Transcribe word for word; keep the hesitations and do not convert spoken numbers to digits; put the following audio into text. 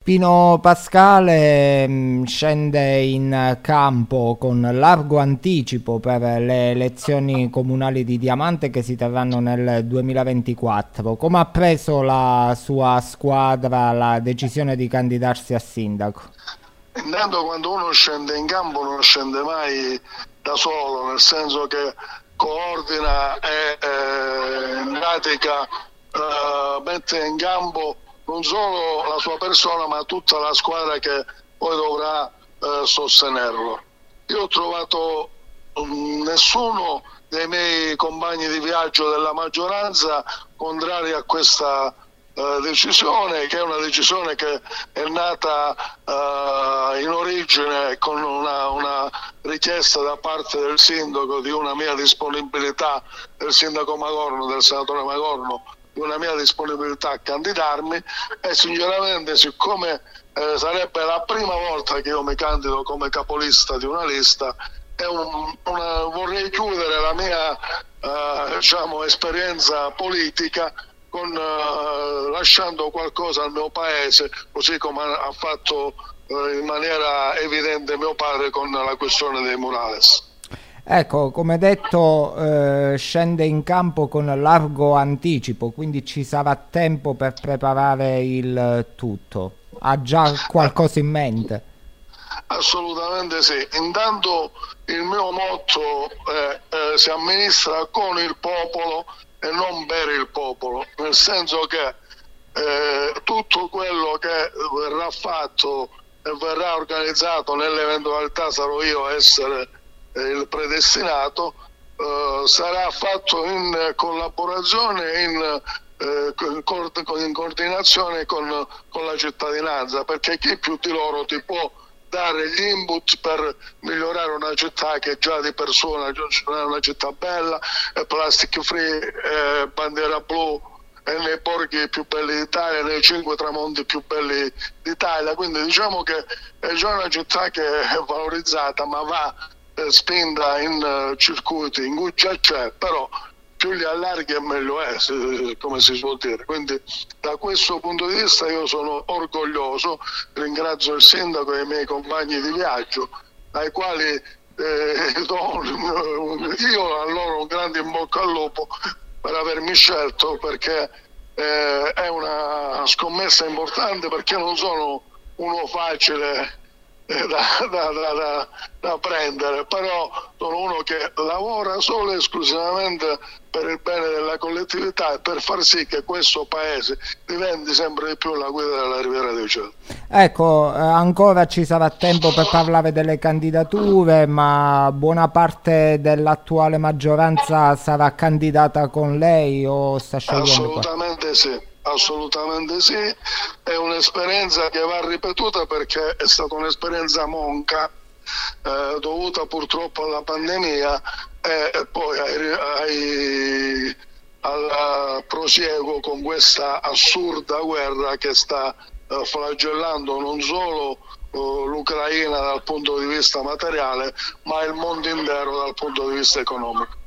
Pino Pascale mh, scende in campo con largo anticipo per le elezioni comunali di Diamante che si terranno nel duemilaventiquattro. Come ha preso la sua squadra la decisione di candidarsi a sindaco? Intanto, quando uno scende in campo non scende mai da solo, nel senso che coordina e eh, pratica, eh, mette in campo non solo la sua persona ma tutta la squadra che poi dovrà eh, sostenerlo. Io ho trovato um, nessuno dei miei compagni di viaggio della maggioranza contrari a questa uh, decisione, che è una decisione che è nata uh, in origine con una, una richiesta da parte del sindaco di una mia disponibilità, del sindaco Magorno, del senatore Magorno, una mia disponibilità a candidarmi, e sinceramente, siccome eh, sarebbe la prima volta che io mi candido come capolista di una lista, è un, una, vorrei chiudere la mia eh, diciamo, esperienza politica con, eh, lasciando qualcosa al mio paese, così come ha fatto eh, in maniera evidente mio padre con la questione dei murales. Ecco, come detto, eh, scende in campo con largo anticipo, quindi ci sarà tempo per preparare il tutto. Ha già qualcosa in mente? Assolutamente sì. Intanto il mio motto è eh, si amministra con il popolo e non per il popolo, nel senso che eh, tutto quello che verrà fatto e verrà organizzato, nell'eventualità sarò io a essere il predestinato, eh, sarà fatto in collaborazione, in, eh, in coordinazione con, con la cittadinanza, perché chi più di loro ti può dare gli input per migliorare una città che già di persona è una città bella, è plastic free, è bandiera blu, è nei borghi più belli d'Italia, nei cinque tramonti più belli d'Italia, quindi diciamo che è già una città che è valorizzata, ma va spinta in uh, circuiti in cui già c'è, però più li allarghi e meglio è, se, come si suol dire. Quindi da questo punto di vista io sono orgoglioso, ringrazio il sindaco e i miei compagni di viaggio, ai quali eh, do, io a loro un grande in bocca al lupo per avermi scelto, perché eh, è una scommessa importante, perché non sono uno facile Da, da, da, da, da prendere, però sono uno che lavora solo e esclusivamente per il bene della collettività e per far sì che questo paese diventi sempre di più la guida della Riviera dei Cieli. Ecco, eh, ancora ci sarà tempo per parlare delle candidature, ma buona parte dell'attuale maggioranza sarà candidata con lei o sta scegliendo? Assolutamente qua? Sì. Assolutamente sì, è un'esperienza che va ripetuta, perché è stata un'esperienza monca eh, dovuta purtroppo alla pandemia e, e poi ai, ai, al prosieguo con questa assurda guerra che sta eh, flagellando non solo uh, l'Ucraina dal punto di vista materiale, ma il mondo intero dal punto di vista economico.